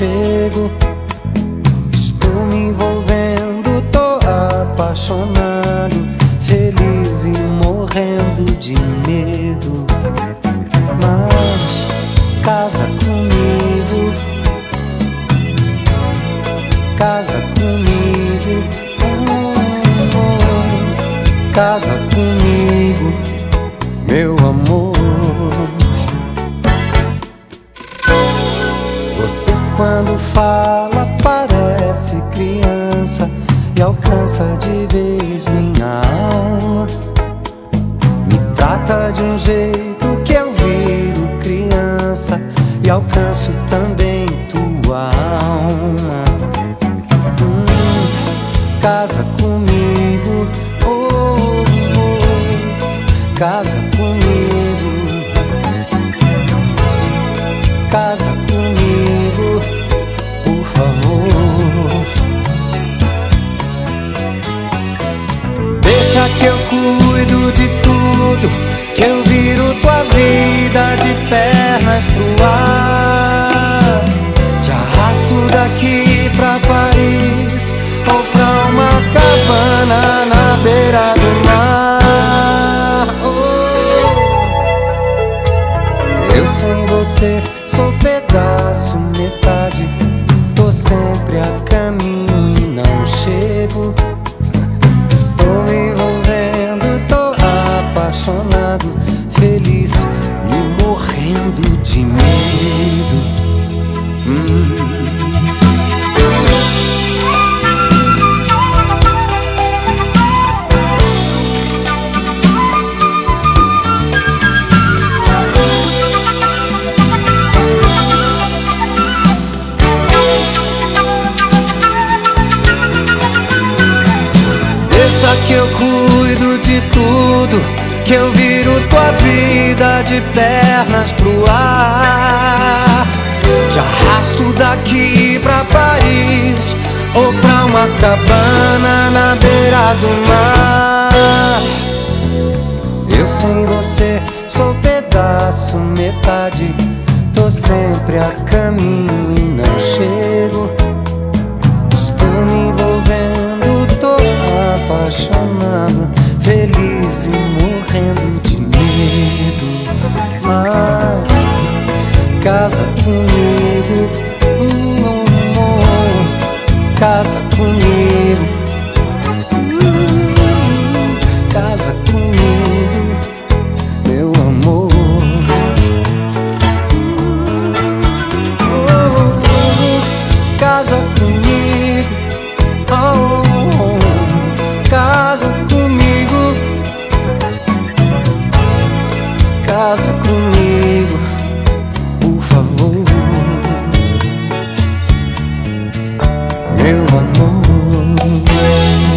chego. Estou me envolvendo, tô apaixonado, feliz e morrendo de medo. Mas casa comigo, casa comigo, casa comigo, meu amor. Você quando fala parece criança e alcança de vez minha alma. Me trata de um jeito que eu viro criança e alcanço também tua alma. Casa comigo, oh, oh, casa comigo, casa comigo, por favor. Deixa que eu cuido de tudo, que eu viro tua vida de pernas pro ar. Te arrasto daqui pra Paris ou pra uma cabana na beira do mar. Eu sem você sou pedaço, metade. Tô sempre a caminho e não chego. Estou me envolvendo, tô apaixonado, feliz e morrendo de medo. Deixa que eu cuido de tudo, que eu viro tua vida de pernas pro ar. Te arrasto daqui pra Paris ou pra uma cabana na beira do mar. Eu sem você sou pedaço, metade. Tô sempre a caminho e não chego. Estou me envolvendo, tô apaixonado, feliz e morrendo de medo. Mas casa comigo, casa comigo, casa comigo, meu amor. Casa comigo, casa comigo, casa comigo, por favor, meu amor.